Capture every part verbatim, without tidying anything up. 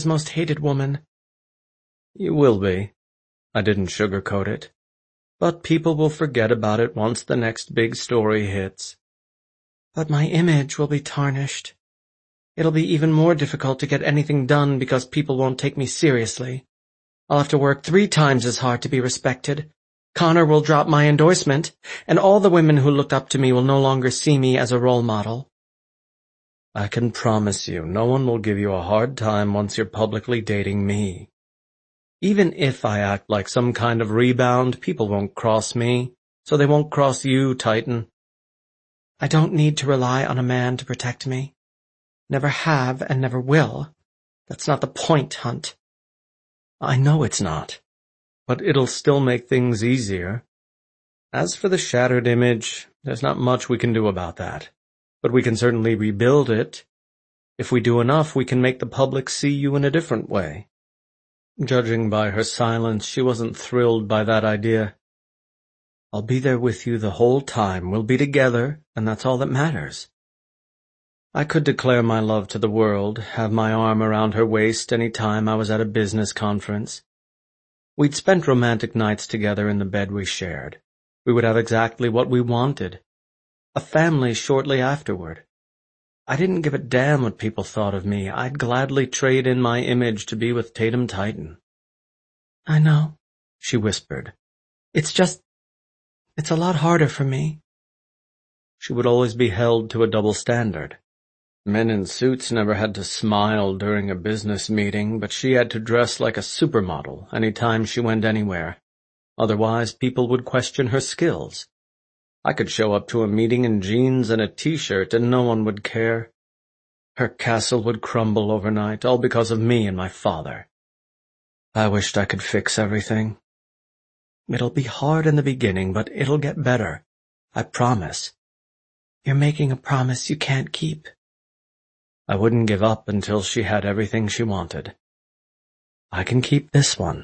most hated woman. You will be. I didn't sugarcoat it. But people will forget about it once the next big story hits. But my image will be tarnished. It'll be even more difficult to get anything done because people won't take me seriously. I'll have to work three times as hard to be respected. Connor will drop my endorsement, and all the women who looked up to me will no longer see me as a role model. I can promise you no one will give you a hard time once you're publicly dating me. Even if I act like some kind of rebound, people won't cross me, so they won't cross you, Titan. I don't need to rely on a man to protect me. Never have and never will. That's not the point, Hunt. I know it's not, but it'll still make things easier. As for the shattered image, there's not much we can do about that, but we can certainly rebuild it. If we do enough, we can make the public see you in a different way. Judging by her silence, she wasn't thrilled by that idea. I'll be there with you the whole time. We'll be together, and that's all that matters. I could declare my love to the world, have my arm around her waist any time I was at a business conference. We'd spent romantic nights together in the bed we shared. We would have exactly what we wanted. A family shortly afterward. I didn't give a damn what people thought of me. I'd gladly trade in my image to be with Tatum Titan. I know, she whispered. It's just, it's a lot harder for me. She would always be held to a double standard. Men in suits never had to smile during a business meeting, but she had to dress like a supermodel any time she went anywhere. Otherwise, people would question her skills. I could show up to a meeting in jeans and a t-shirt and no one would care. Her castle would crumble overnight, all because of me and my father. I wished I could fix everything. It'll be hard in the beginning, but it'll get better. I promise. You're making a promise you can't keep. I wouldn't give up until she had everything she wanted. I can keep this one.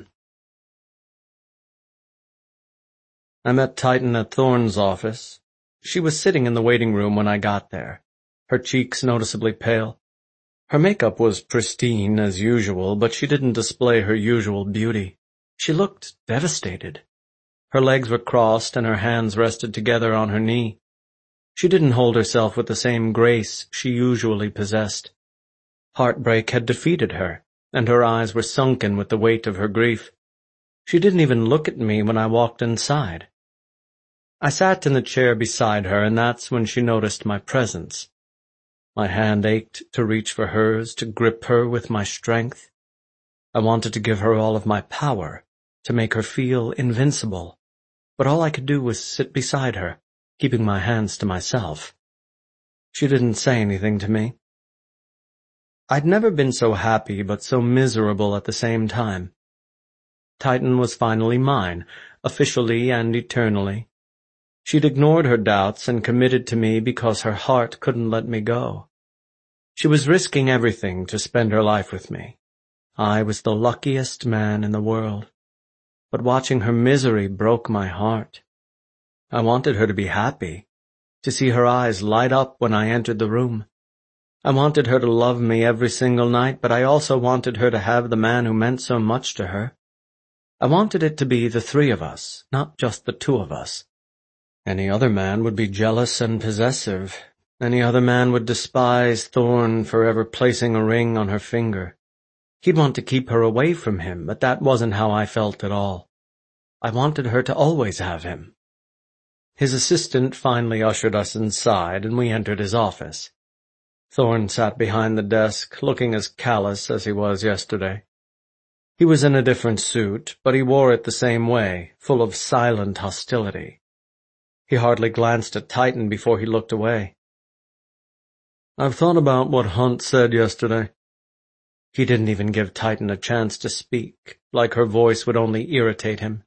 I met Titan at Thorne's office. She was sitting in the waiting room when I got there, her cheeks noticeably pale. Her makeup was pristine as usual, but she didn't display her usual beauty. She looked devastated. Her legs were crossed and her hands rested together on her knee. She didn't hold herself with the same grace she usually possessed. Heartbreak had defeated her, and her eyes were sunken with the weight of her grief. She didn't even look at me when I walked inside. I sat in the chair beside her, and that's when she noticed my presence. My hand ached to reach for hers, to grip her with my strength. I wanted to give her all of my power, to make her feel invincible, but all I could do was sit beside her, keeping my hands to myself. She didn't say anything to me. I'd never been so happy but so miserable at the same time. Titan was finally mine, officially and eternally. She'd ignored her doubts and committed to me because her heart couldn't let me go. She was risking everything to spend her life with me. I was the luckiest man in the world. But watching her misery broke my heart. I wanted her to be happy, to see her eyes light up when I entered the room. I wanted her to love me every single night, but I also wanted her to have the man who meant so much to her. I wanted it to be the three of us, not just the two of us. Any other man would be jealous and possessive. Any other man would despise Thorne for ever placing a ring on her finger. He'd want to keep her away from him, but that wasn't how I felt at all. I wanted her to always have him. His assistant finally ushered us inside, and we entered his office. Thorne sat behind the desk, looking as callous as he was yesterday. He was in a different suit, but he wore it the same way, full of silent hostility. He hardly glanced at Titan before he looked away. I've thought about what Hunt said yesterday. He didn't even give Titan a chance to speak, like her voice would only irritate him.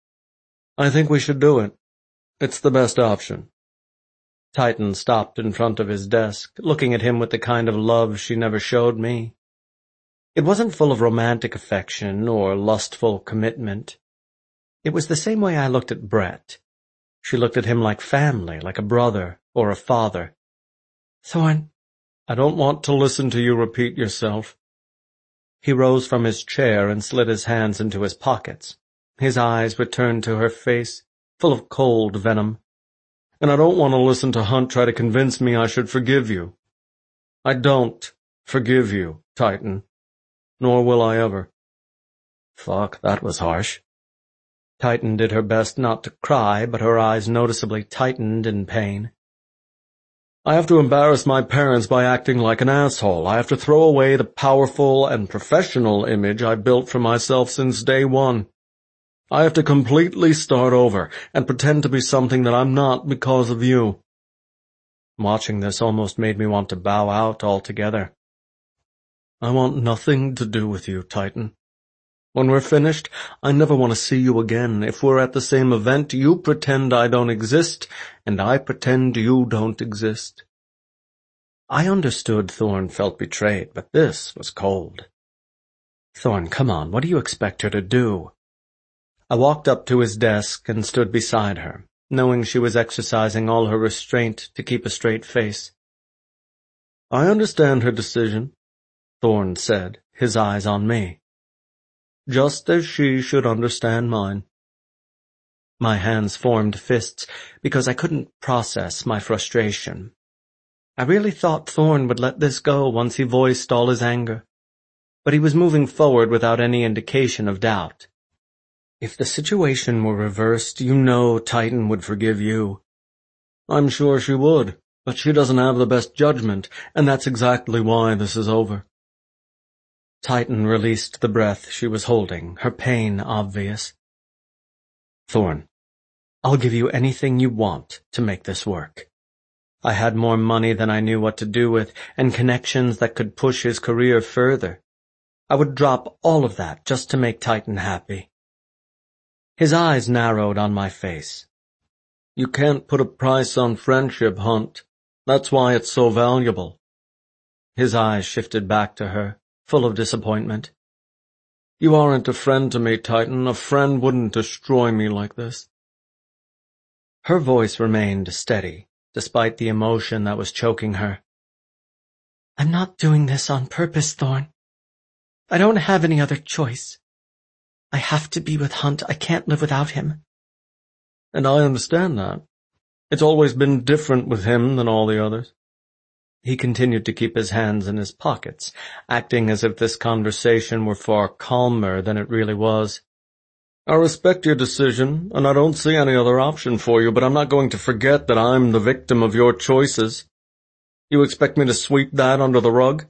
I think we should do it. It's the best option. Titan stopped in front of his desk, looking at him with the kind of love she never showed me. It wasn't full of romantic affection or lustful commitment. It was the same way I looked at Brett. She looked at him like family, like a brother or a father. Thorne, I don't want to listen to you repeat yourself. He rose from his chair and slid his hands into his pockets. His eyes returned to her face, full of cold venom. And I don't want to listen to Hunt try to convince me I should forgive you. I don't forgive you, Titan. Nor will I ever. Fuck, that was harsh. Titan did her best not to cry, but her eyes noticeably tightened in pain. I have to embarrass my parents by acting like an asshole. I have to throw away the powerful and professional image I built for myself since day one. I have to completely start over and pretend to be something that I'm not because of you. Watching this almost made me want to bow out altogether. I want nothing to do with you, Titan. When we're finished, I never want to see you again. If we're at the same event, you pretend I don't exist, and I pretend you don't exist. I understood Thorn felt betrayed, but this was cold. Thorn, come on, what do you expect her to do? I walked up to his desk and stood beside her, knowing she was exercising all her restraint to keep a straight face. I understand her decision, Thorn said, his eyes on me. Just as she should understand mine. My hands formed fists because I couldn't process my frustration. I really thought Thorn would let this go once he voiced all his anger, but he was moving forward without any indication of doubt. If the situation were reversed, you know Titan would forgive you. I'm sure she would, but she doesn't have the best judgment, and that's exactly why this is over. Titan released the breath she was holding, her pain obvious. Thorn, I'll give you anything you want to make this work. I had more money than I knew what to do with, and connections that could push his career further. I would drop all of that just to make Titan happy. His eyes narrowed on my face. You can't put a price on friendship, Hunt. That's why it's so valuable. His eyes shifted back to her, full of disappointment. You aren't a friend to me, Titan. A friend wouldn't destroy me like this. Her voice remained steady, despite the emotion that was choking her. I'm not doing this on purpose, Thorn. I don't have any other choice. I have to be with Hunt. I can't live without him. And I understand that. It's always been different with him than all the others. He continued to keep his hands in his pockets, acting as if this conversation were far calmer than it really was. I respect your decision, and I don't see any other option for you, but I'm not going to forget that I'm the victim of your choices. You expect me to sweep that under the rug?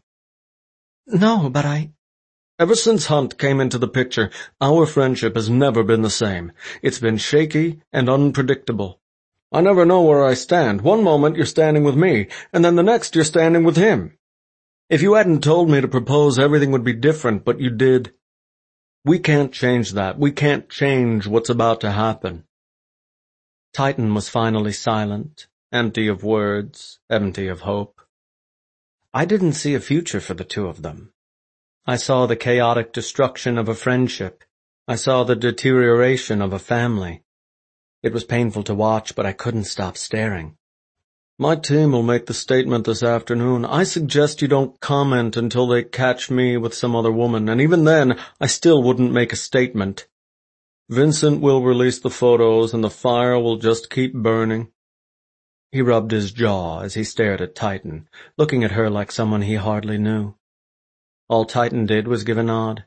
No, but I... Ever since Hunt came into the picture, our friendship has never been the same. It's been shaky and unpredictable. I never know where I stand. One moment you're standing with me, and then the next you're standing with him. If you hadn't told me to propose, everything would be different, but you did. We can't change that. We can't change what's about to happen. Titan was finally silent, empty of words, empty of hope. I didn't see a future for the two of them. I saw the chaotic destruction of a friendship. I saw the deterioration of a family. It was painful to watch, but I couldn't stop staring. My team will make the statement this afternoon. I suggest you don't comment until they catch me with some other woman, and even then, I still wouldn't make a statement. Vincent will release the photos, and the fire will just keep burning. He rubbed his jaw as he stared at Titan, looking at her like someone he hardly knew. All Titan did was give a nod.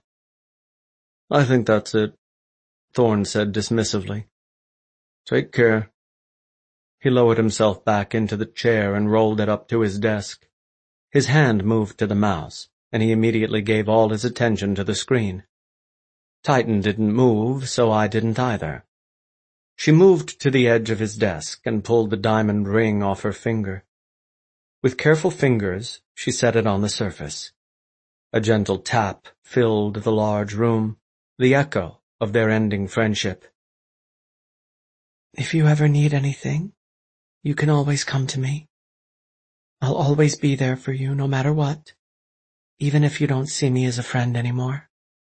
I think that's it, Thorn said dismissively. Take care. He lowered himself back into the chair and rolled it up to his desk. His hand moved to the mouse, and he immediately gave all his attention to the screen. Titan didn't move, so I didn't either. She moved to the edge of his desk and pulled the diamond ring off her finger. With careful fingers, she set it on the surface. A gentle tap filled the large room, the echo of their ending friendship. If you ever need anything, you can always come to me. I'll always be there for you, no matter what, even if you don't see me as a friend anymore.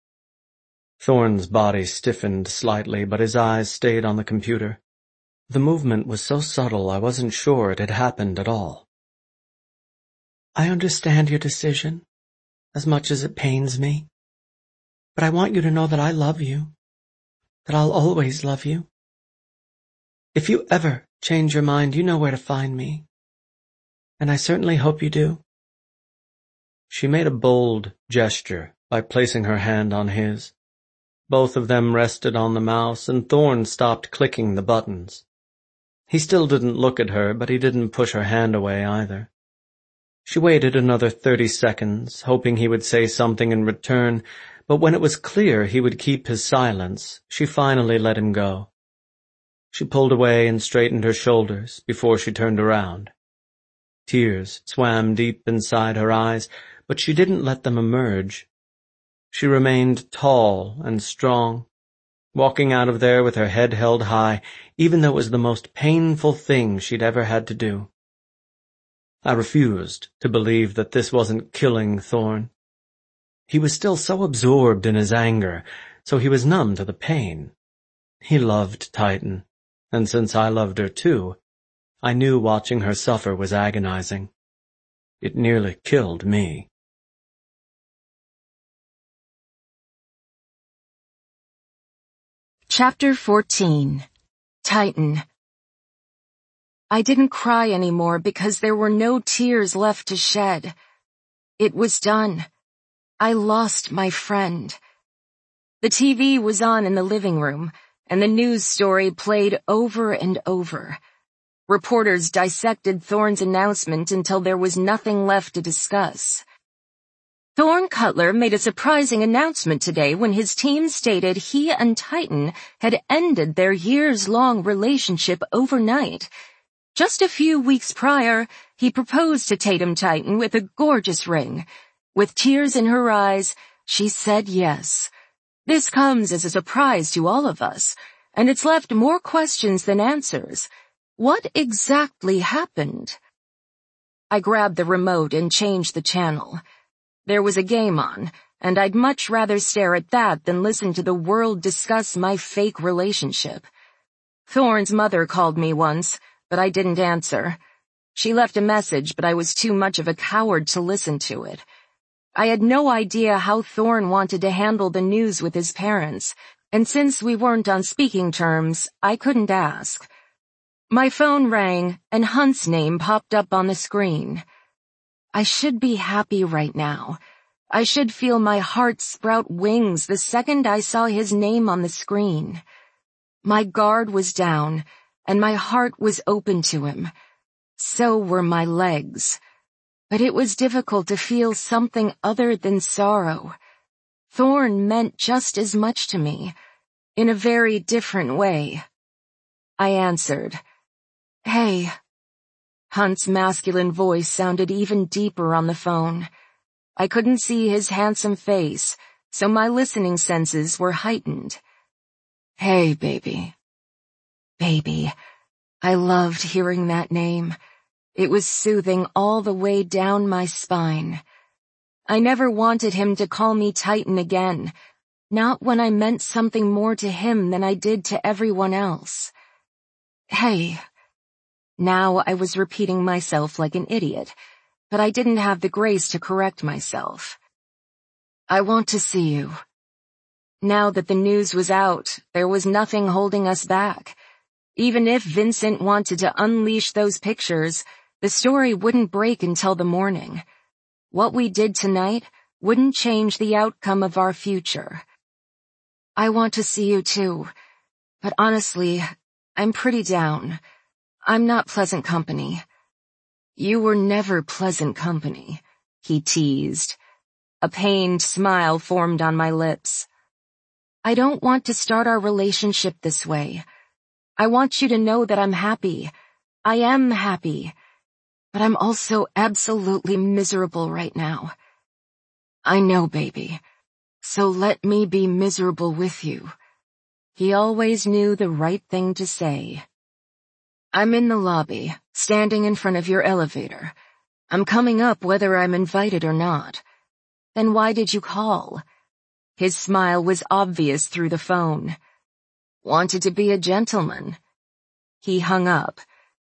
Thorn's body stiffened slightly, but his eyes stayed on the computer. The movement was so subtle I wasn't sure it had happened at all. I understand your decision, as much as it pains me, but I want you to know that I love you, that I'll always love you. If you ever change your mind, you know where to find me, and I certainly hope you do." She made a bold gesture by placing her hand on his. Both of them rested on the mouse, and Thorne stopped clicking the buttons. He still didn't look at her, but he didn't push her hand away either. She waited another thirty seconds, hoping he would say something in return, but when it was clear he would keep his silence, she finally let him go. She pulled away and straightened her shoulders before she turned around. Tears swam deep inside her eyes, but she didn't let them emerge. She remained tall and strong, walking out of there with her head held high, even though it was the most painful thing she'd ever had to do. I refused to believe that this wasn't killing Thorne. He was still so absorbed in his anger, so he was numb to the pain. He loved Titan, and since I loved her too, I knew watching her suffer was agonizing. It nearly killed me. Chapter fourteen. Titan. I didn't cry anymore because there were no tears left to shed. It was done. I lost my friend. The T V was on in the living room, and the news story played over and over. Reporters dissected Thorne's announcement until there was nothing left to discuss. Thorne Cutler made a surprising announcement today when his team stated he and Titan had ended their years-long relationship overnight. Just a few weeks prior, he proposed to Tatum Titan with a gorgeous ring. With tears in her eyes, she said yes. This comes as a surprise to all of us, and it's left more questions than answers. What exactly happened? I grabbed the remote and changed the channel. There was a game on, and I'd much rather stare at that than listen to the world discuss my fake relationship. Thorne's mother called me once, but I didn't answer. She left a message, but I was too much of a coward to listen to it. I had no idea how Thorne wanted to handle the news with his parents, and since we weren't on speaking terms, I couldn't ask. My phone rang, and Hunt's name popped up on the screen. I should be happy right now. I should feel my heart sprout wings the second I saw his name on the screen. My guard was down, and my heart was open to him. So were my legs. But it was difficult to feel something other than sorrow. Thorne meant just as much to me, in a very different way. I answered, "Hey." Hunt's masculine voice sounded even deeper on the phone. I couldn't see his handsome face, so my listening senses were heightened. "Hey, baby." Baby. I loved hearing that name. It was soothing all the way down my spine. I never wanted him to call me Titan again, not when I meant something more to him than I did to everyone else. "Hey." Now I was repeating myself like an idiot, but I didn't have the grace to correct myself. "I want to see you." Now that the news was out, there was nothing holding us back. Even if Vincent wanted to unleash those pictures, the story wouldn't break until the morning. What we did tonight wouldn't change the outcome of our future. "I want to see you too, but honestly, I'm pretty down. I'm not pleasant company." "You were never pleasant company," he teased. A pained smile formed on my lips. "I don't want to start our relationship this way. I want you to know that I'm happy. I am happy. But I'm also absolutely miserable right now." "I know, baby. So let me be miserable with you." He always knew the right thing to say. "I'm in the lobby, standing in front of your elevator. I'm coming up whether I'm invited or not." "Then why did you call?" His smile was obvious through the phone. "Wanted to be a gentleman." He hung up.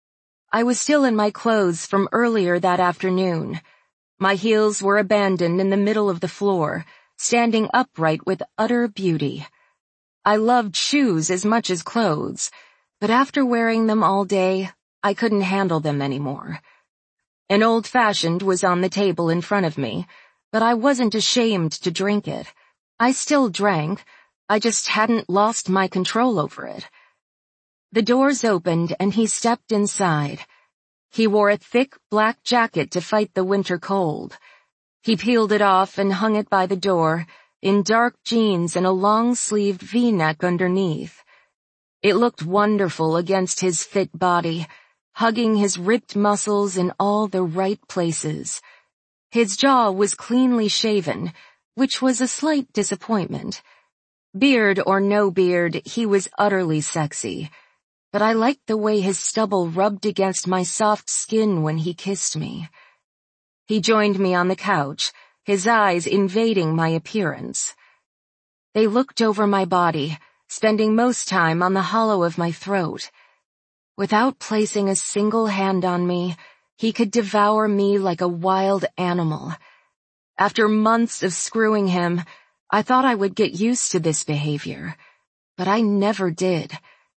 I was still in my clothes from earlier that afternoon. My heels were abandoned in the middle of the floor, standing upright with utter beauty. I loved shoes as much as clothes, but after wearing them all day, I couldn't handle them anymore. An old-fashioned was on the table in front of me, but I wasn't ashamed to drink it. I still drank, I just hadn't lost my control over it. The doors opened and he stepped inside. He wore a thick black jacket to fight the winter cold. He peeled it off and hung it by the door, in dark jeans and a long-sleeved V-neck underneath. It looked wonderful against his fit body, hugging his ripped muscles in all the right places. His jaw was cleanly shaven, which was a slight disappointment. Beard or no beard, he was utterly sexy, but I liked the way his stubble rubbed against my soft skin when he kissed me. He joined me on the couch, his eyes invading my appearance. They looked over my body, spending most time on the hollow of my throat. Without placing a single hand on me, he could devour me like a wild animal. After months of screwing him, I thought I would get used to this behavior, but I never did.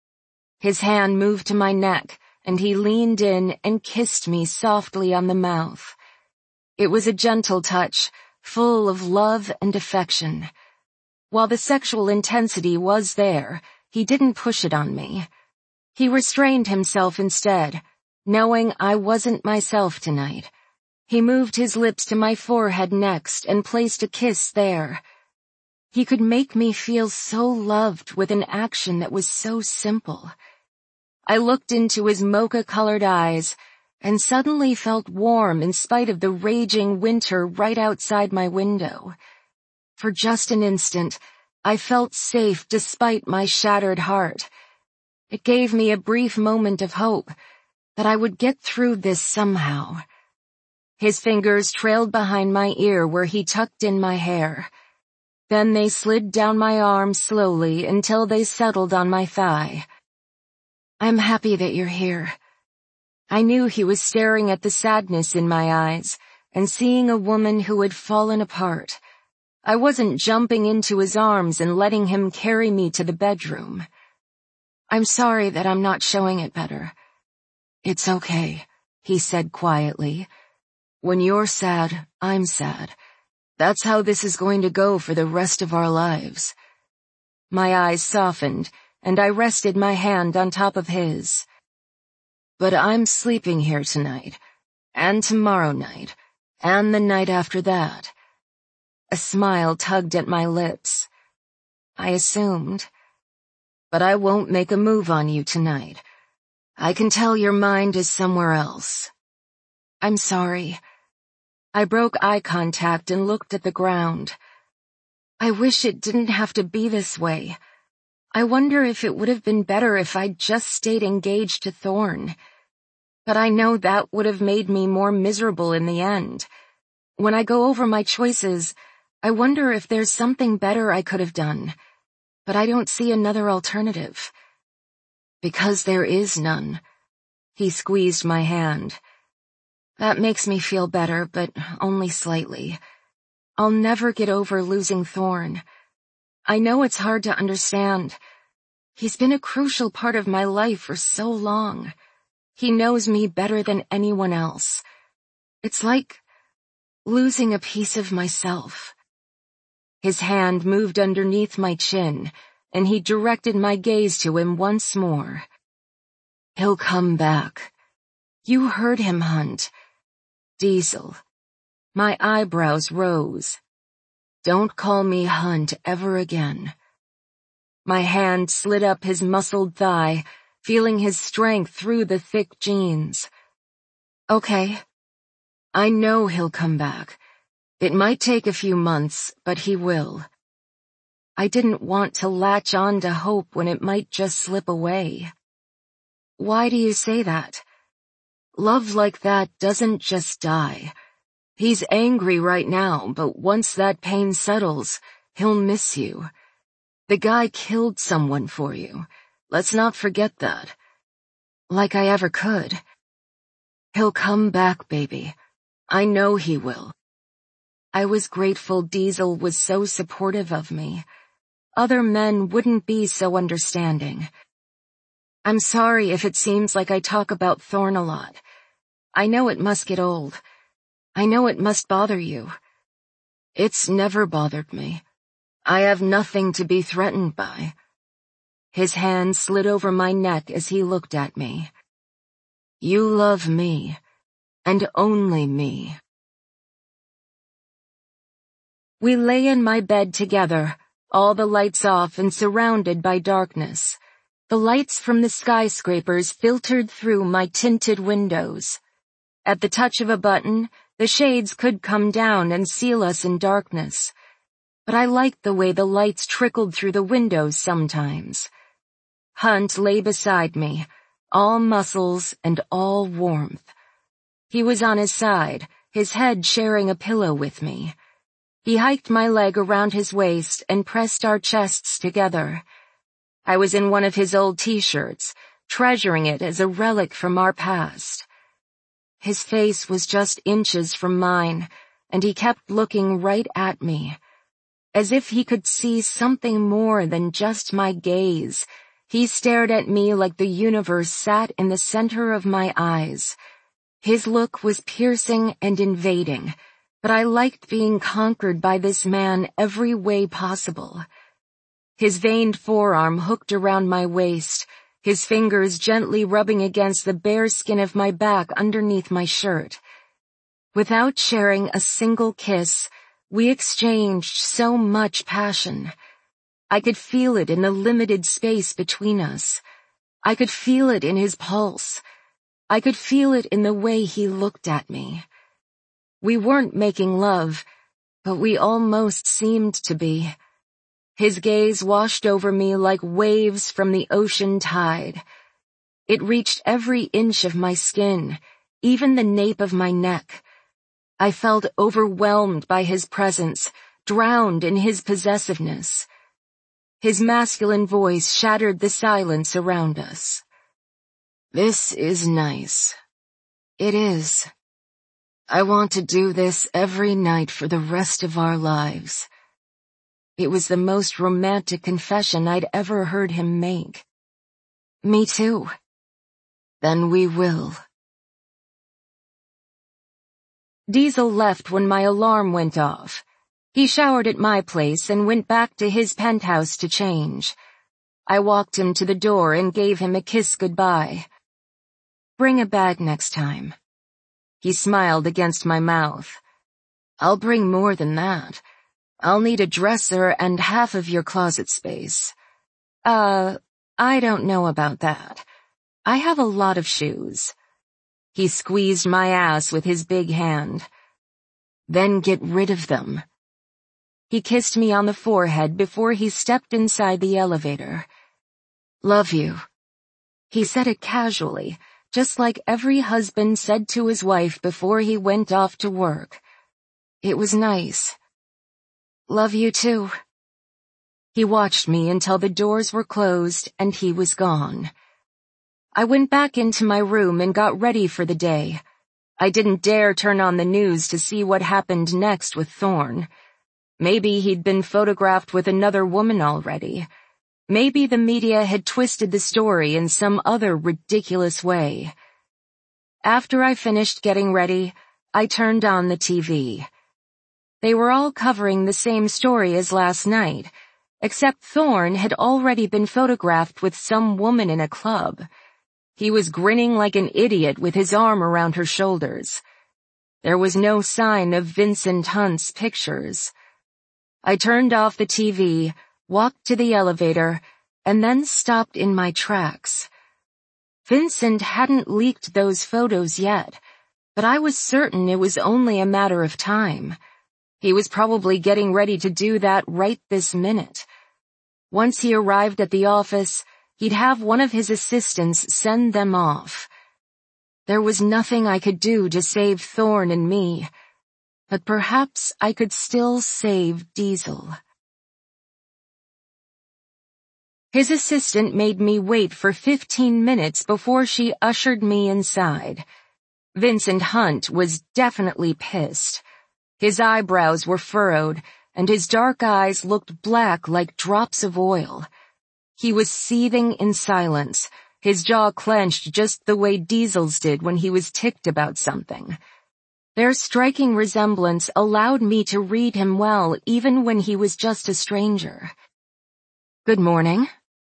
His hand moved to my neck, and he leaned in and kissed me softly on the mouth. It was a gentle touch, full of love and affection. While the sexual intensity was there, he didn't push it on me. He restrained himself instead, knowing I wasn't myself tonight. He moved his lips to my forehead next and placed a kiss there. He could make me feel so loved with an action that was so simple. I looked into his mocha-colored eyes and suddenly felt warm in spite of the raging winter right outside my window. For just an instant, I felt safe despite my shattered heart. It gave me a brief moment of hope that I would get through this somehow. His fingers trailed behind my ear where he tucked in my hair. Then they slid down my arm slowly until they settled on my thigh. "I'm happy that you're here." I knew he was staring at the sadness in my eyes and seeing a woman who had fallen apart. I wasn't jumping into his arms and letting him carry me to the bedroom. "I'm sorry that I'm not showing it better." "It's okay," he said quietly. "When you're sad, I'm sad. That's how this is going to go for the rest of our lives." My eyes softened, and I rested my hand on top of his. "But I'm sleeping here tonight, and tomorrow night, and the night after that." A smile tugged at my lips. I assumed. "But I won't make a move on you tonight. I can tell your mind is somewhere else." "I'm sorry." I broke eye contact and looked at the ground. I wish it didn't have to be this way. I wonder if it would have been better if I'd just stayed engaged to Thorn. But I know that would have made me more miserable in the end. When I go over my choices, I wonder if there's something better I could have done. But I don't see another alternative. Because there is none. He squeezed my hand. That makes me feel better, but only slightly. I'll never get over losing Thorn. I know it's hard to understand. He's been a crucial part of my life for so long. He knows me better than anyone else. It's like losing a piece of myself. His hand moved underneath my chin, and he directed my gaze to him once more. "He'll come back." "You heard him, Hunt." "Diesel." My eyebrows rose. "Don't call me Hunt ever again." My hand slid up his muscled thigh, feeling his strength through the thick jeans. "Okay. I know he'll come back. It might take a few months, but he will." I didn't want to latch on to hope when it might just slip away. "Why do you say that?" "Love like that doesn't just die. He's angry right now, but once that pain settles, he'll miss you. The guy killed someone for you. Let's not forget that." "Like I ever could." "He'll come back, baby. I know he will." I was grateful Diesel was so supportive of me. Other men wouldn't be so understanding. I'm sorry if it seems like I talk about Thorn a lot. I know it must get old. I know it must bother you. It's never bothered me. I have nothing to be threatened by. His hand slid over my neck as he looked at me. You love me, and only me. We lay in my bed together, all the lights off and surrounded by darkness. The lights from the skyscrapers filtered through my tinted windows. At the touch of a button, the shades could come down and seal us in darkness. But I liked the way the lights trickled through the windows sometimes. Hunt lay beside me, all muscles and all warmth. He was on his side, his head sharing a pillow with me. He hiked my leg around his waist and pressed our chests together. I was in one of his old t-shirts, treasuring it as a relic from our past. His face was just inches from mine, and he kept looking right at me. As if he could see something more than just my gaze, he stared at me like the universe sat in the center of my eyes. His look was piercing and invading, but I liked being conquered by this man every way possible. His veined forearm hooked around my waist, his fingers gently rubbing against the bare skin of my back underneath my shirt. Without sharing a single kiss, we exchanged so much passion. I could feel it in the limited space between us. I could feel it in his pulse. I could feel it in the way he looked at me. We weren't making love, but we almost seemed to be. His gaze washed over me like waves from the ocean tide. It reached every inch of my skin, even the nape of my neck. I felt overwhelmed by his presence, drowned in his possessiveness. His masculine voice shattered the silence around us. This is nice. It is. I want to do this every night for the rest of our lives. It was the most romantic confession I'd ever heard him make. Me too. Then we will. Diesel left when my alarm went off. He showered at my place and went back to his penthouse to change. I walked him to the door and gave him a kiss goodbye. Bring a bag next time. He smiled against my mouth. I'll bring more than that. I'll need a dresser and half of your closet space. Uh, I don't know about that. I have a lot of shoes. He squeezed my ass with his big hand. Then get rid of them. He kissed me on the forehead before he stepped inside the elevator. Love you. He said it casually, just like every husband said to his wife before he went off to work. It was nice. Love you too. He watched me until the doors were closed and he was gone. I went back into my room and got ready for the day. I didn't dare turn on the news to see what happened next with Thorn. Maybe he'd been photographed with another woman already. Maybe the media had twisted the story in some other ridiculous way. After I finished getting ready, I turned on the T V. They were all covering the same story as last night, except Thorn had already been photographed with some woman in a club. He was grinning like an idiot with his arm around her shoulders. There was no sign of Vincent Hunt's pictures. I turned off the T V, walked to the elevator, and then stopped in my tracks. Vincent hadn't leaked those photos yet, but I was certain it was only a matter of time. He was probably getting ready to do that right this minute. Once he arrived at the office, he'd have one of his assistants send them off. There was nothing I could do to save Thorn and me, but perhaps I could still save Diesel. His assistant made me wait for fifteen minutes before she ushered me inside. Vincent Hunt was definitely pissed. His eyebrows were furrowed, and his dark eyes looked black like drops of oil. He was seething in silence, his jaw clenched just the way Diesel's did when he was ticked about something. Their striking resemblance allowed me to read him well even when he was just a stranger. "Good morning."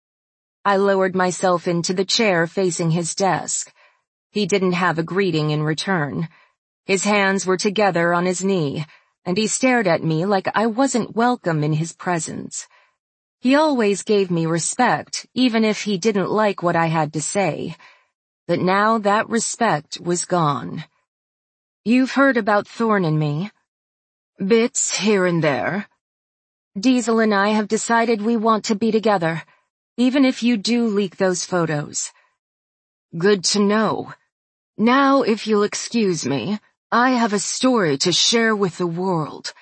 I lowered myself into the chair facing his desk. He didn't have a greeting in return. His hands were together on his knee, and he stared at me like I wasn't welcome in his presence. He always gave me respect, even if he didn't like what I had to say. But now that respect was gone. "You've heard about Thorn and me?" "Bits here and there." "Diesel and I have decided we want to be together, even if you do leak those photos." "Good to know. Now, if you'll excuse me, I have a story to share with the world."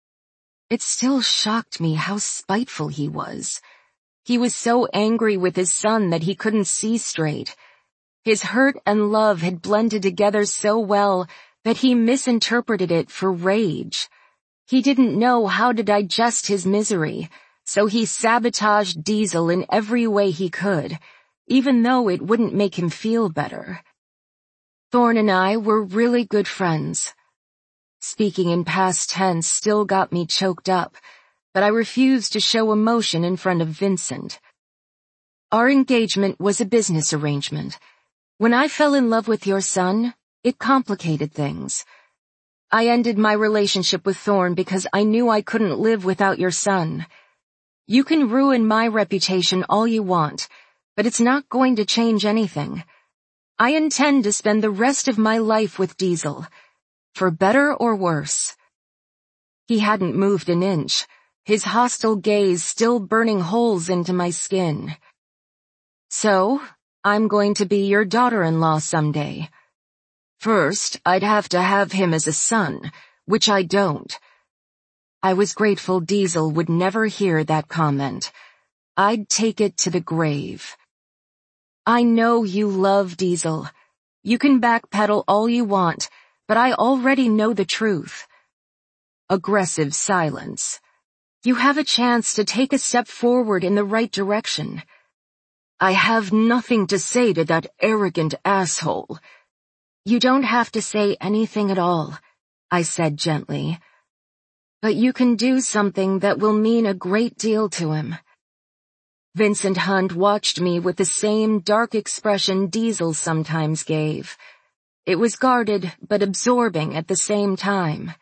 It still shocked me how spiteful he was. He was so angry with his son that he couldn't see straight. His hurt and love had blended together so well that he misinterpreted it for rage. He didn't know how to digest his misery, so he sabotaged Diesel in every way he could, even though it wouldn't make him feel better. Thorn and I were really good friends. Speaking in past tense still got me choked up, but I refused to show emotion in front of Vincent. Our engagement was a business arrangement. When I fell in love with your son, it complicated things. I ended my relationship with Thorn because I knew I couldn't live without your son. You can ruin my reputation all you want, but it's not going to change anything. I intend to spend the rest of my life with Diesel, for better or worse. He hadn't moved an inch, his hostile gaze still burning holes into my skin. "So, I'm going to be your daughter-in-law someday. First, I'd have to have him as a son, which I don't." I was grateful Diesel would never hear that comment. I'd take it to the grave. "I know you love Diesel. You can backpedal all you want, but I already know the truth." Aggressive silence. "You have a chance to take a step forward in the right direction." "I have nothing to say to that arrogant asshole." "You don't have to say anything at all," I said gently. "But you can do something that will mean a great deal to him." Vincent Hunt watched me with the same dark expression Diesel sometimes gave. It was guarded but absorbing at the same time.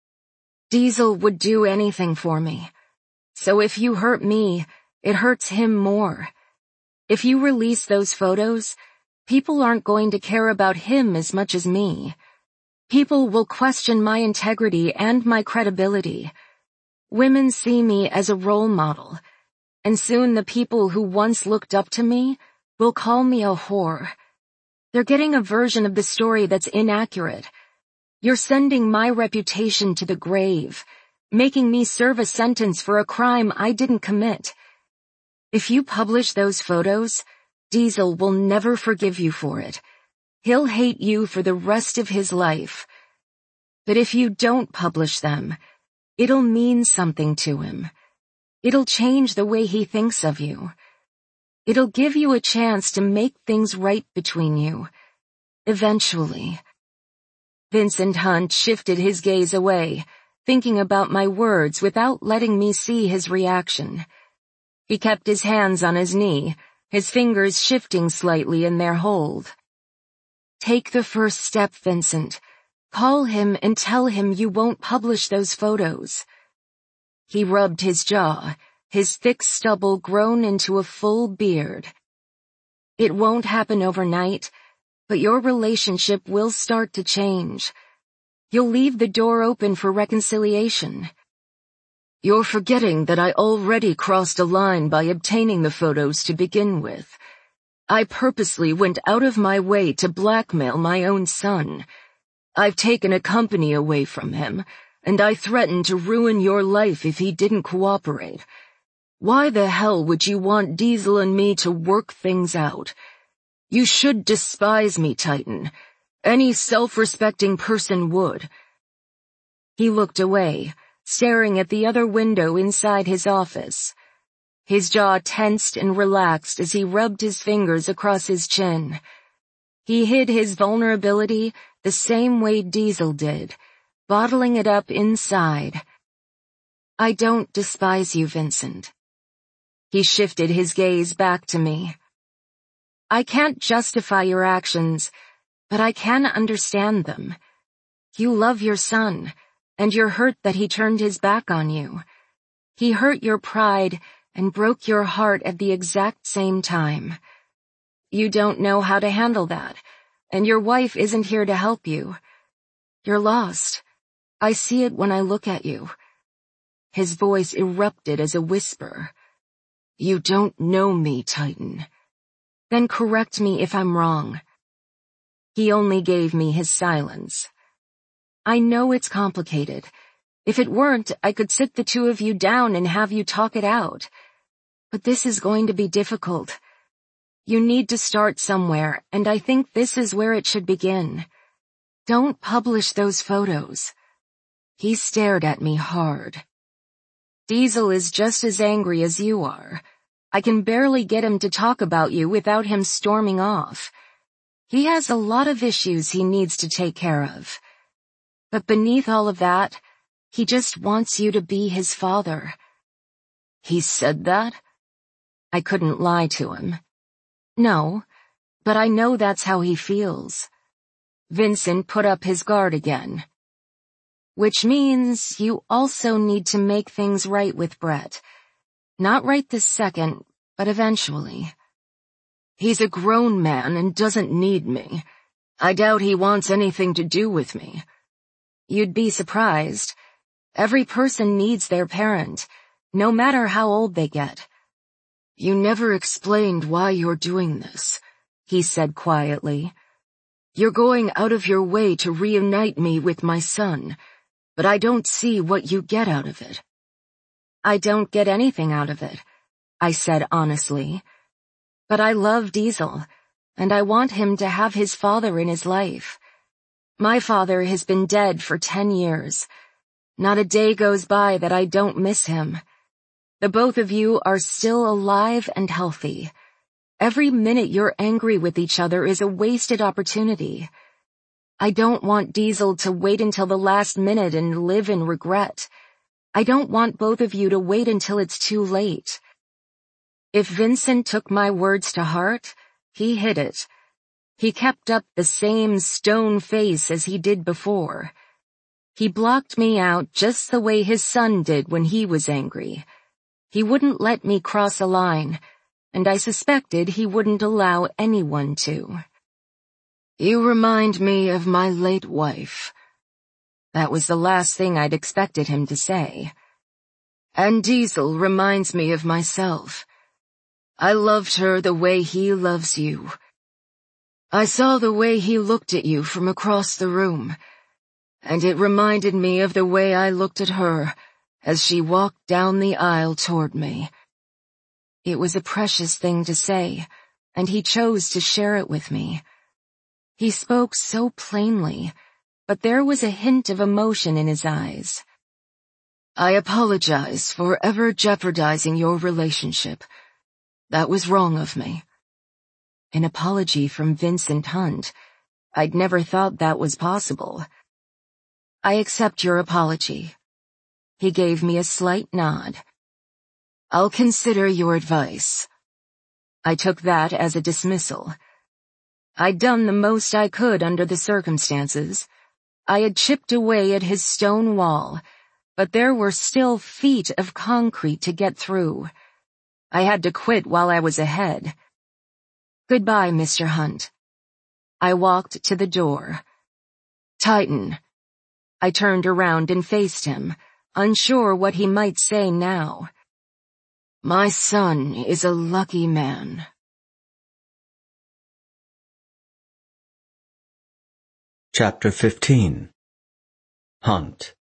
"Diesel would do anything for me. So if you hurt me, it hurts him more. If you release those photos, people aren't going to care about him as much as me. People will question my integrity and my credibility. Women see me as a role model, and soon the people who once looked up to me will call me a whore. They're getting a version of the story that's inaccurate. You're sending my reputation to the grave, making me serve a sentence for a crime I didn't commit. If you publish those photos, Diesel will never forgive you for it. He'll hate you for the rest of his life. But if you don't publish them, it'll mean something to him. It'll change the way he thinks of you. It'll give you a chance to make things right between you. Eventually." Vincent Hunt shifted his gaze away, thinking about my words without letting me see his reaction. He kept his hands on his knee, his fingers shifting slightly in their hold. "Take the first step, Vincent. Call him and tell him you won't publish those photos." He rubbed his jaw, his thick stubble grown into a full beard. "It won't happen overnight, but your relationship will start to change. You'll leave the door open for reconciliation." "You're forgetting that I already crossed a line by obtaining the photos to begin with. I purposely went out of my way to blackmail my own son. I've taken a company away from him, and I threatened to ruin your life if he didn't cooperate. Why the hell would you want Diesel and me to work things out? You should despise me, Titan. Any self-respecting person would." He looked away, staring at the other window inside his office. His jaw tensed and relaxed as he rubbed his fingers across his chin. He hid his vulnerability the same way Diesel did, bottling it up inside. "I don't despise you, Vincent." He shifted his gaze back to me. "I can't justify your actions, but I can understand them. You love your son, and you're hurt that he turned his back on you. He hurt your pride and broke your heart at the exact same time. You don't know how to handle that, and your wife isn't here to help you. You're lost. I see it when I look at you." His voice erupted as a whisper. "You don't know me, Titan. Then correct me if I'm wrong." He only gave me his silence. "I know it's complicated. If it weren't, I could sit the two of you down and have you talk it out. But this is going to be difficult. You need to start somewhere, and I think this is where it should begin. Don't publish those photos." He stared at me hard. "Diesel is just as angry as you are. I can barely get him to talk about you without him storming off. He has a lot of issues he needs to take care of. But beneath all of that, he just wants you to be his father." "He said that?" I couldn't lie to him. "No, but I know that's how he feels." Vincent put up his guard again. "Which means you also need to make things right with Brett. Not right this second, but eventually." "He's a grown man and doesn't need me. I doubt he wants anything to do with me." "You'd be surprised. Every person needs their parent, no matter how old they get." "You never explained why you're doing this," he said quietly. "You're going out of your way to reunite me with my son, but I don't see what you get out of it." "I don't get anything out of it," I said honestly. "But I love Diesel, and I want him to have his father in his life. My father has been dead for ten years. Not a day goes by that I don't miss him. The both of you are still alive and healthy. Every minute you're angry with each other is a wasted opportunity. I don't want Diesel to wait until the last minute and live in regret. I don't want both of you to wait until it's too late." If Vincent took my words to heart, he hid it. He kept up the same stone face as he did before. He blocked me out just the way his son did when he was angry. He wouldn't let me cross a line, and I suspected he wouldn't allow anyone to. "You remind me of my late wife." That was the last thing I'd expected him to say. "And Diesel reminds me of myself. I loved her the way he loves you. I saw the way he looked at you from across the room, and it reminded me of the way I looked at her as she walked down the aisle toward me." It was a precious thing to say, and he chose to share it with me. He spoke so plainly, but there was a hint of emotion in his eyes. "I apologize for ever jeopardizing your relationship. That was wrong of me." An apology from Vincent Hunt. I'd never thought that was possible. "I accept your apology." He gave me a slight nod. "I'll consider your advice." I took that as a dismissal. I'd done the most I could under the circumstances. I had chipped away at his stone wall, but there were still feet of concrete to get through. I had to quit while I was ahead. "Goodbye, Mister Hunt." I walked to the door. "Titan." I turned around and faced him, unsure what he might say now. "My son is a lucky man." Chapter fifteen. Hunt.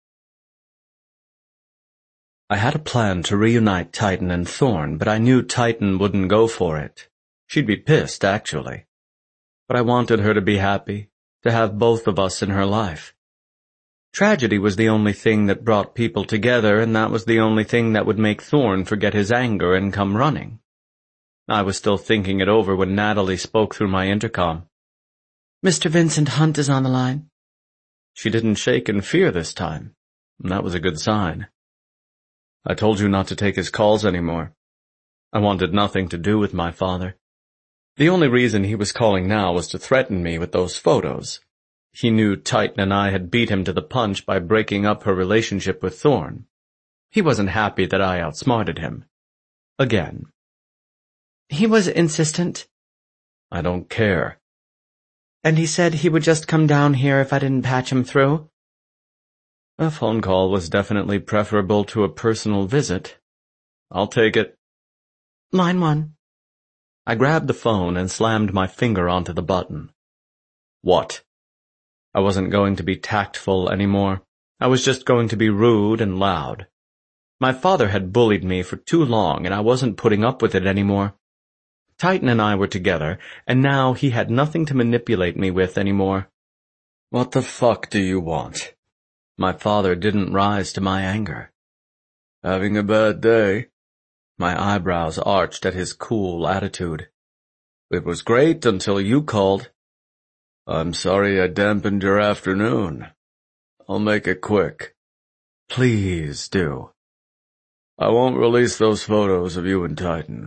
I had a plan to reunite Titan and Thorn, but I knew Titan wouldn't go for it. She'd be pissed, actually. But I wanted her to be happy, to have both of us in her life. Tragedy was the only thing that brought people together, and that was the only thing that would make Thorne forget his anger and come running. I was still thinking it over when Natalie spoke through my intercom. "Mister Vincent Hunt is on the line." She didn't shake in fear this time, and that was a good sign. "I told you not to take his calls anymore. I wanted nothing to do with my father. The only reason he was calling now was to threaten me with those photos. He knew Titan and I had beat him to the punch by breaking up her relationship with Thorne. He wasn't happy that I outsmarted him. Again. He was insistent. I don't care. And he said he would just come down here if I didn't patch him through? A phone call was definitely preferable to a personal visit. I'll take it. Line one. I grabbed the phone and slammed my finger onto the button. What? I wasn't going to be tactful anymore. I was just going to be rude and loud. My father had bullied me for too long, and I wasn't putting up with it anymore. Titan and I were together, and now he had nothing to manipulate me with anymore. What the fuck do you want? My father didn't rise to my anger. Having a bad day? My eyebrows arched at his cool attitude. It was great until you called. I'm sorry I dampened your afternoon. I'll make it quick. Please do. I won't release those photos of you and Titan.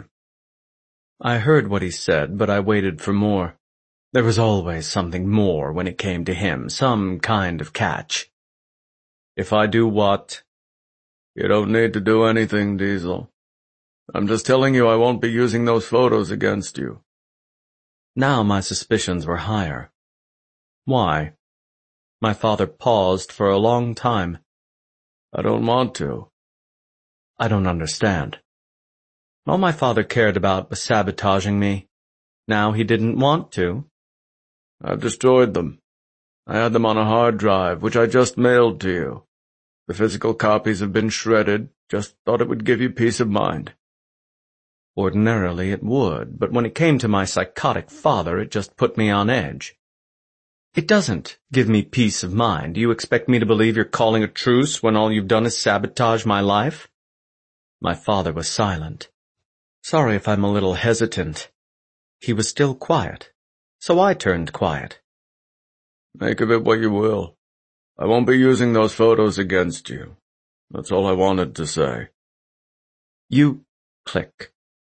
I heard what he said, but I waited for more. There was always something more when it came to him, some kind of catch. If I do what? You don't need to do anything, Diesel. I'm just telling you I won't be using those photos against you. Now my suspicions were higher. Why? My father paused for a long time. I don't want to. I don't understand. All my father cared about was sabotaging me. Now he didn't want to. I've destroyed them. I had them on a hard drive, which I just mailed to you. The physical copies have been shredded. Just thought it would give you peace of mind. Ordinarily it would, but when it came to my psychotic father, it just put me on edge. It doesn't give me peace of mind. You expect me to believe you're calling a truce when all you've done is sabotage my life? My father was silent. Sorry if I'm a little hesitant. He was still quiet, so I turned quiet. Make of it what you will. I won't be using those photos against you. That's all I wanted to say. You click.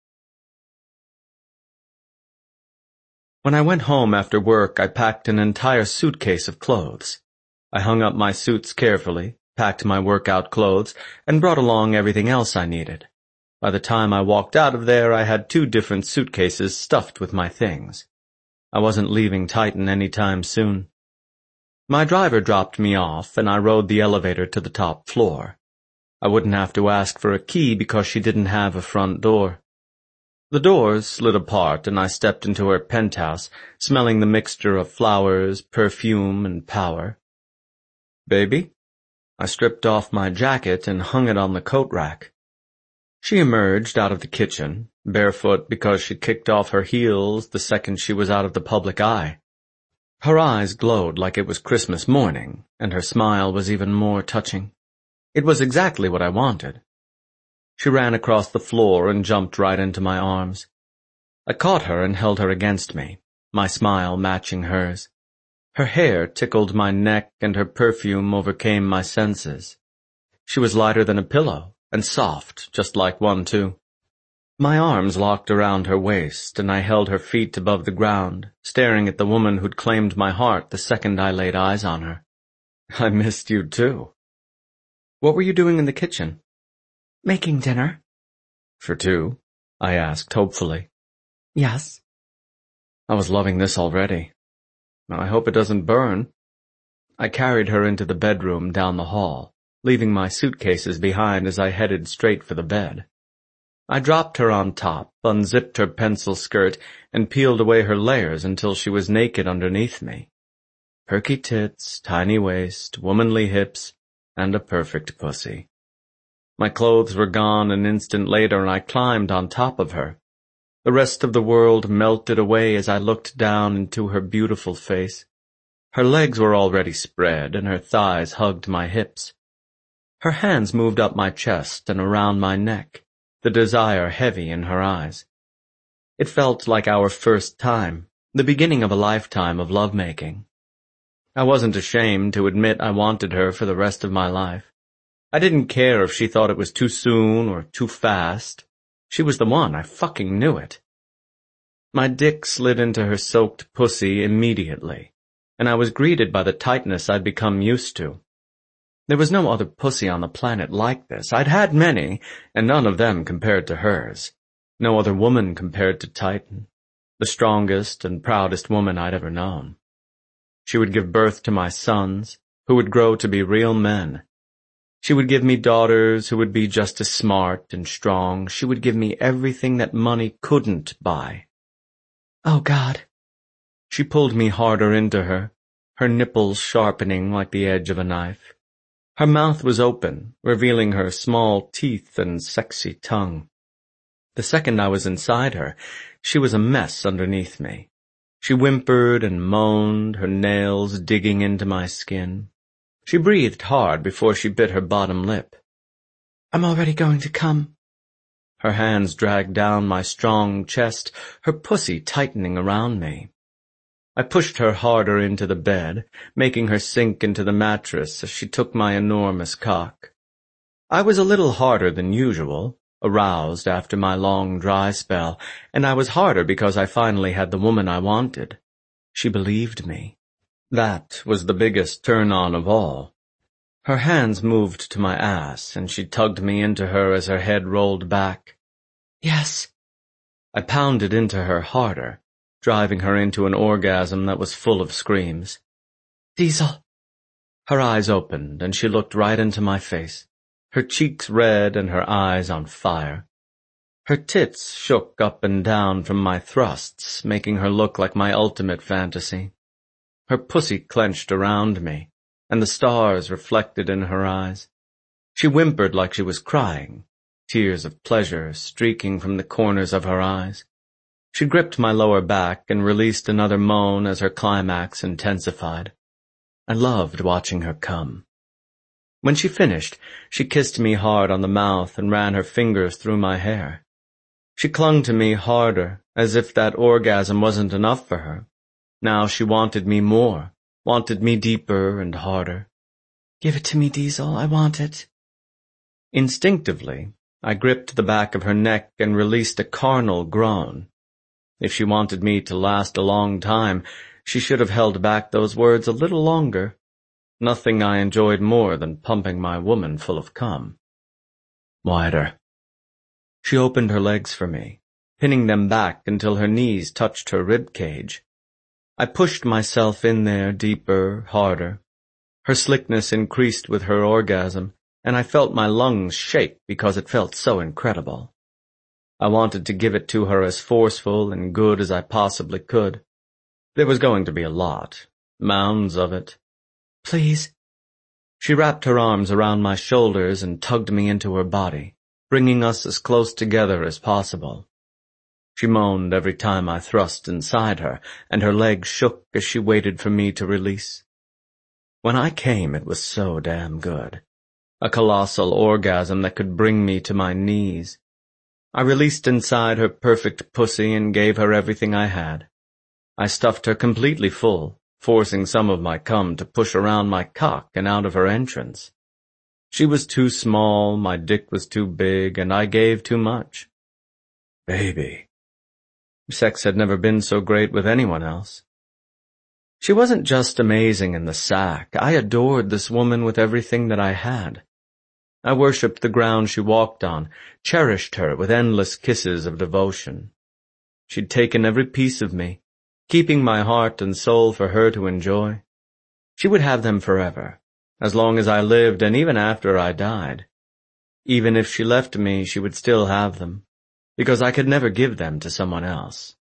When I went home after work, I packed an entire suitcase of clothes. I hung up my suits carefully, packed my workout clothes, and brought along everything else I needed. By the time I walked out of there, I had two different suitcases stuffed with my things. I wasn't leaving Titan any time soon. My driver dropped me off, and I rode the elevator to the top floor. I wouldn't have to ask for a key because she didn't have a front door. The doors slid apart, and I stepped into her penthouse, smelling the mixture of flowers, perfume, and power. Baby? I stripped off my jacket and hung it on the coat rack. She emerged out of the kitchen, barefoot because she kicked off her heels the second she was out of the public eye. Her eyes glowed like it was Christmas morning, and her smile was even more touching. It was exactly what I wanted. She ran across the floor and jumped right into my arms. I caught her and held her against me, my smile matching hers. Her hair tickled my neck and her perfume overcame my senses. She was lighter than a pillow, and soft, just like one too. My arms locked around her waist, and I held her feet above the ground, staring at the woman who'd claimed my heart the second I laid eyes on her. I missed you too. What were you doing in the kitchen? Making dinner. For two? I asked hopefully. Yes. I was loving this already. I hope it doesn't burn. I carried her into the bedroom down the hall, leaving my suitcases behind as I headed straight for the bed. I dropped her on top, unzipped her pencil skirt, and peeled away her layers until she was naked underneath me. Perky tits, tiny waist, womanly hips, and a perfect pussy. My clothes were gone an instant later, and I climbed on top of her. The rest of the world melted away as I looked down into her beautiful face. Her legs were already spread, and her thighs hugged my hips. Her hands moved up my chest and around my neck, the desire heavy in her eyes. It felt like our first time, the beginning of a lifetime of lovemaking. I wasn't ashamed to admit I wanted her for the rest of my life. I didn't care if she thought it was too soon or too fast. She was the one, I fucking knew it. My dick slid into her soaked pussy immediately, and I was greeted by the tightness I'd become used to. There was no other pussy on the planet like this. I'd had many, and none of them compared to hers. No other woman compared to Titan, the strongest and proudest woman I'd ever known. She would give birth to my sons, who would grow to be real men. She would give me daughters who would be just as smart and strong. She would give me everything that money couldn't buy. Oh, God. She pulled me harder into her, her nipples sharpening like the edge of a knife. Her mouth was open, revealing her small teeth and sexy tongue. The second I was inside her, she was a mess underneath me. She whimpered and moaned, her nails digging into my skin. She breathed hard before she bit her bottom lip. I'm already going to come. Her hands dragged down my strong chest, her pussy tightening around me. I pushed her harder into the bed, making her sink into the mattress as she took my enormous cock. I was a little harder than usual, aroused after my long dry spell, and I was harder because I finally had the woman I wanted. She believed me. That was the biggest turn-on of all. Her hands moved to my ass, and she tugged me into her as her head rolled back. Yes. I pounded into her harder, driving her into an orgasm that was full of screams. Diesel. Her eyes opened, and she looked right into my face, her cheeks red and her eyes on fire. Her tits shook up and down from my thrusts, making her look like my ultimate fantasy. Her pussy clenched around me, and the stars reflected in her eyes. She whimpered like she was crying, tears of pleasure streaking from the corners of her eyes. She gripped my lower back and released another moan as her climax intensified. I loved watching her come. When she finished, she kissed me hard on the mouth and ran her fingers through my hair. She clung to me harder, as if that orgasm wasn't enough for her. Now she wanted me more, wanted me deeper and harder. Give it to me, Diesel. I want it. Instinctively, I gripped the back of her neck and released a carnal groan. If she wanted me to last a long time, she should have held back those words a little longer. Nothing I enjoyed more than pumping my woman full of cum. Wider. She opened her legs for me, pinning them back until her knees touched her rib cage. I pushed myself in there deeper, harder. Her slickness increased with her orgasm, and I felt my lungs shake because it felt so incredible. I wanted to give it to her as forceful and good as I possibly could. There was going to be a lot, mounds of it. Please. She wrapped her arms around my shoulders and tugged me into her body, bringing us as close together as possible. She moaned every time I thrust inside her, and her legs shook as she waited for me to release. When I came, it was so damn good. A colossal orgasm that could bring me to my knees. I released inside her perfect pussy and gave her everything I had. I stuffed her completely full, forcing some of my cum to push around my cock and out of her entrance. She was too small, my dick was too big, and I gave too much. Baby. Sex had never been so great with anyone else. She wasn't just amazing in the sack. I adored this woman with everything that I had. I worshipped the ground she walked on, cherished her with endless kisses of devotion. She'd taken every piece of me, keeping my heart and soul for her to enjoy. She would have them forever, as long as I lived and even after I died. Even if she left me, she would still have them, because I could never give them to someone else.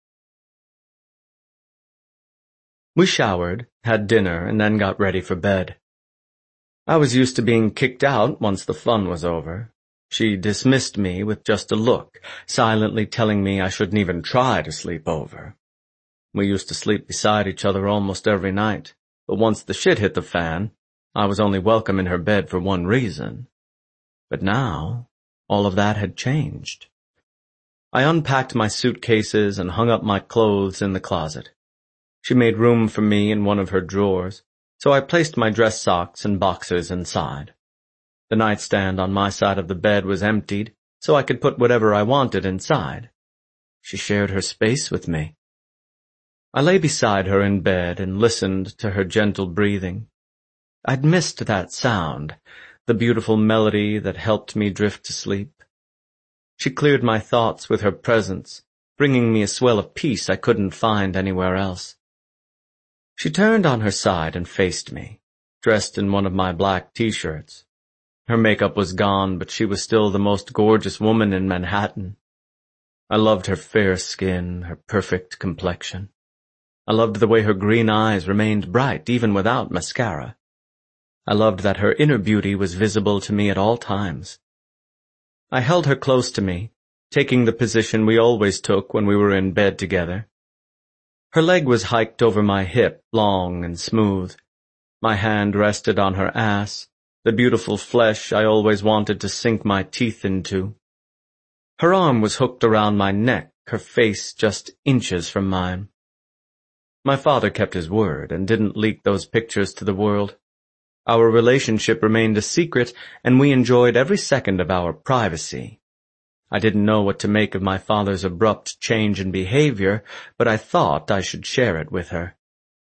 We showered, had dinner, and then got ready for bed. I was used to being kicked out once the fun was over. She dismissed me with just a look, silently telling me I shouldn't even try to sleep over. We used to sleep beside each other almost every night, but once the shit hit the fan, I was only welcome in her bed for one reason. But now, all of that had changed. I unpacked my suitcases and hung up my clothes in the closet. She made room for me in one of her drawers, so I placed my dress socks and boxers inside. The nightstand on my side of the bed was emptied, so I could put whatever I wanted inside. She shared her space with me. I lay beside her in bed and listened to her gentle breathing. I'd missed that sound, the beautiful melody that helped me drift to sleep. She cleared my thoughts with her presence, bringing me a swell of peace I couldn't find anywhere else. She turned on her side and faced me, dressed in one of my black t-shirts. Her makeup was gone, but she was still the most gorgeous woman in Manhattan. I loved her fair skin, her perfect complexion. I loved the way her green eyes remained bright even without mascara. I loved that her inner beauty was visible to me at all times. I held her close to me, taking the position we always took when we were in bed together. Her leg was hiked over my hip, long and smooth. My hand rested on her ass, the beautiful flesh I always wanted to sink my teeth into. Her arm was hooked around my neck, her face just inches from mine. My father kept his word and didn't leak those pictures to the world. Our relationship remained a secret, and we enjoyed every second of our privacy. I didn't know what to make of my father's abrupt change in behavior, but I thought I should share it with her.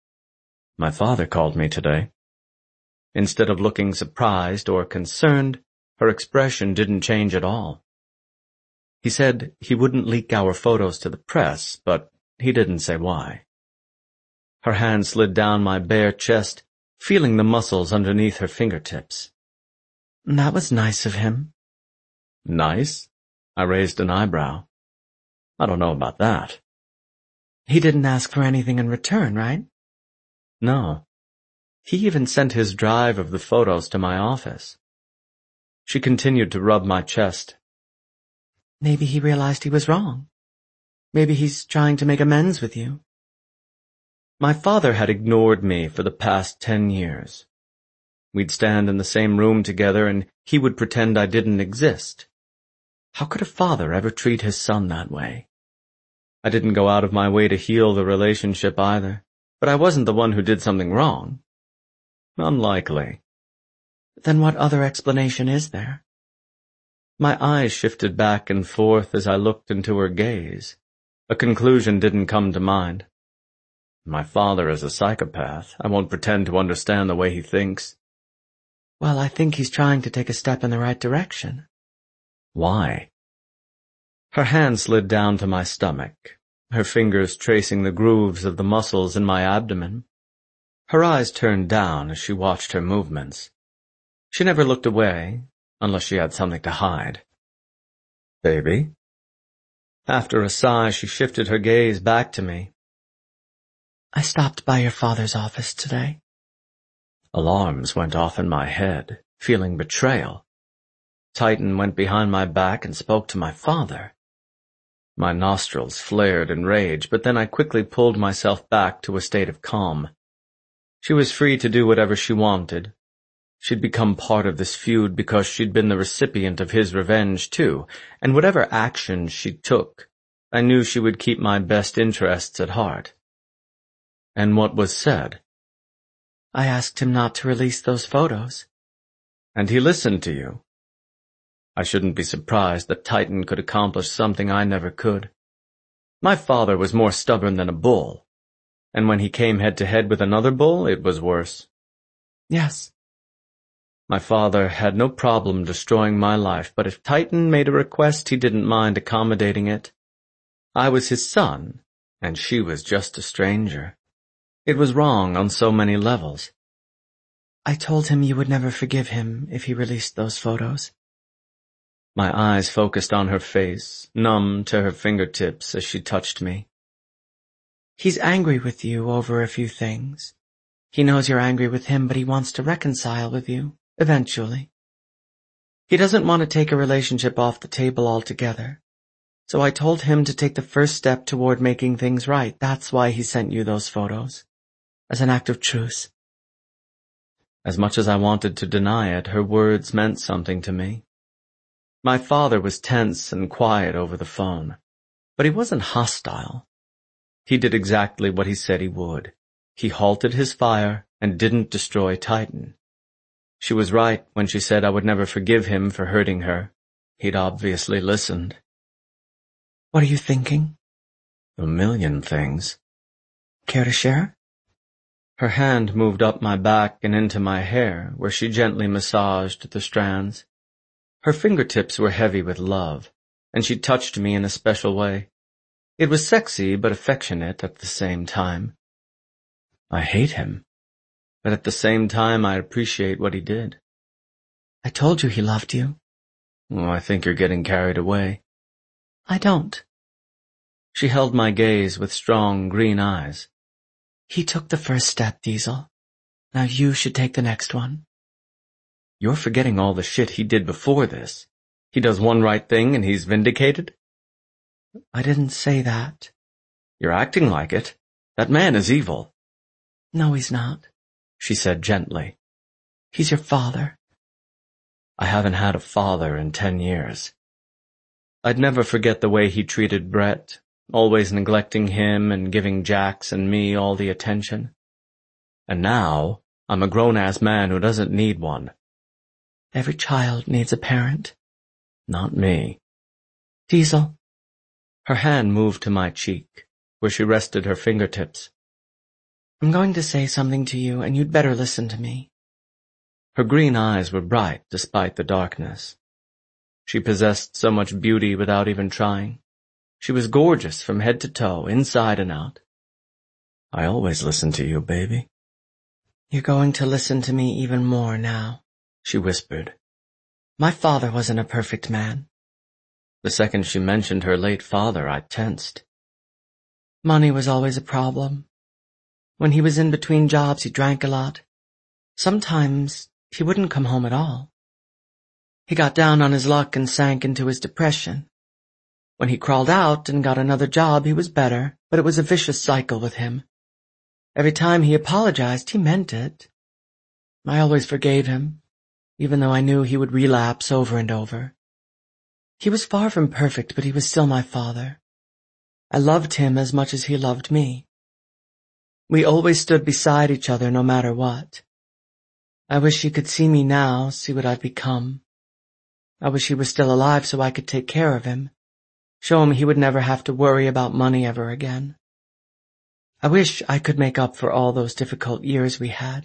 My father called me today. Instead of looking surprised or concerned, her expression didn't change at all. He said he wouldn't leak our photos to the press, but he didn't say why. Her hand slid down my bare chest, feeling the muscles underneath her fingertips. That was nice of him. Nice? I raised an eyebrow. I don't know about that. He didn't ask for anything in return, right? No. He even sent his drive of the photos to my office. She continued to rub my chest. Maybe he realized he was wrong. Maybe he's trying to make amends with you. My father had ignored me for the past ten years. We'd stand in the same room together and he would pretend I didn't exist. How could a father ever treat his son that way? I didn't go out of my way to heal the relationship either, but I wasn't the one who did something wrong. Unlikely. Then what other explanation is there? My eyes shifted back and forth as I looked into her gaze. A conclusion didn't come to mind. My father is a psychopath. I won't pretend to understand the way he thinks. Well, I think he's trying to take a step in the right direction. Why? Her hand slid down to my stomach, her fingers tracing the grooves of the muscles in my abdomen. Her eyes turned down as she watched her movements. She never looked away, unless she had something to hide. Baby? After a sigh, she shifted her gaze back to me. I stopped by your father's office today. Alarms went off in my head, feeling betrayal. Titan went behind my back and spoke to my father. My nostrils flared in rage, but then I quickly pulled myself back to a state of calm. She was free to do whatever she wanted. She'd become part of this feud because she'd been the recipient of his revenge too, and whatever actions she took, I knew she would keep my best interests at heart. And what was said? I asked him not to release those photos. And he listened to you. I shouldn't be surprised that Titan could accomplish something I never could. My father was more stubborn than a bull, and when he came head-to-head with another bull, it was worse. Yes. My father had no problem destroying my life, but if Titan made a request, he didn't mind accommodating it. I was his son, and she was just a stranger. It was wrong on so many levels. I told him you would never forgive him if he released those photos. My eyes focused on her face, numb to her fingertips as she touched me. He's angry with you over a few things. He knows you're angry with him, but he wants to reconcile with you, eventually. He doesn't want to take a relationship off the table altogether. So I told him to take the first step toward making things right. That's why he sent you those photos. As an act of truce. As much as I wanted to deny it, her words meant something to me. My father was tense and quiet over the phone, but he wasn't hostile. He did exactly what he said he would. He halted his fire and didn't destroy Titan. She was right when she said I would never forgive him for hurting her. He'd obviously listened. What are you thinking? A million things. Care to share? Her hand moved up my back and into my hair, where she gently massaged the strands. Her fingertips were heavy with love, and she touched me in a special way. It was sexy but affectionate at the same time. I hate him, but at the same time I appreciate what he did. I told you he loved you. Oh, I think you're getting carried away. I don't. She held my gaze with strong green eyes. He took the first step, Diesel. Now you should take the next one. You're forgetting all the shit he did before this. He does one right thing and he's vindicated? I didn't say that. You're acting like it. That man is evil. No, he's not, she said gently. He's your father. I haven't had a father in ten years. I'd never forget the way he treated Brett, always neglecting him and giving Jax and me all the attention. And now, I'm a grown-ass man who doesn't need one. Every child needs a parent. Not me. Diesel. Her hand moved to my cheek, where she rested her fingertips. I'm going to say something to you, and you'd better listen to me. Her green eyes were bright despite the darkness. She possessed so much beauty without even trying. She was gorgeous from head to toe, inside and out. I always listen to you, baby. You're going to listen to me even more now, she whispered. My father wasn't a perfect man. The second she mentioned her late father, I tensed. Money was always a problem. When he was in between jobs, he drank a lot. Sometimes he wouldn't come home at all. He got down on his luck and sank into his depression. When he crawled out and got another job, he was better, but it was a vicious cycle with him. Every time he apologized, he meant it. I always forgave him, even though I knew he would relapse over and over. He was far from perfect, but he was still my father. I loved him as much as he loved me. We always stood beside each other no matter what. I wish he could see me now, see what I've become. I wish he was still alive so I could take care of him, show him he would never have to worry about money ever again. I wish I could make up for all those difficult years we had.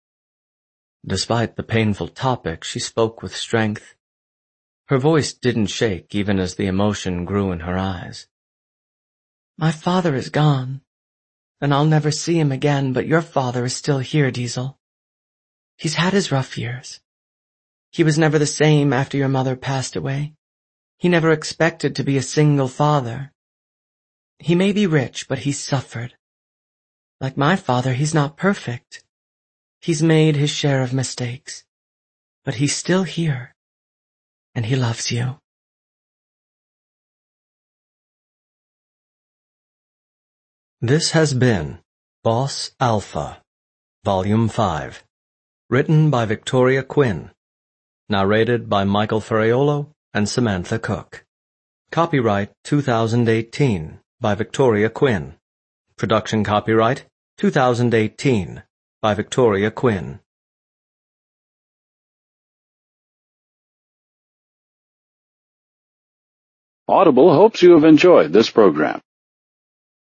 Despite the painful topic, she spoke with strength. Her voice didn't shake even as the emotion grew in her eyes. My father is gone, and I'll never see him again, but your father is still here, Diesel. He's had his rough years. He was never the same after your mother passed away. He never expected to be a single father. He may be rich, but he's suffered. Like my father, he's not perfect. He's made his share of mistakes, but he's still here, and he loves you. This has been Boss Alpha, Volume five, written by Victoria Quinn, narrated by Michael Ferraiolo and Samantha Cook. Copyright two thousand eighteen by Victoria Quinn. Production copyright two thousand eighteen by Victoria Quinn. Audible hopes you have enjoyed this program.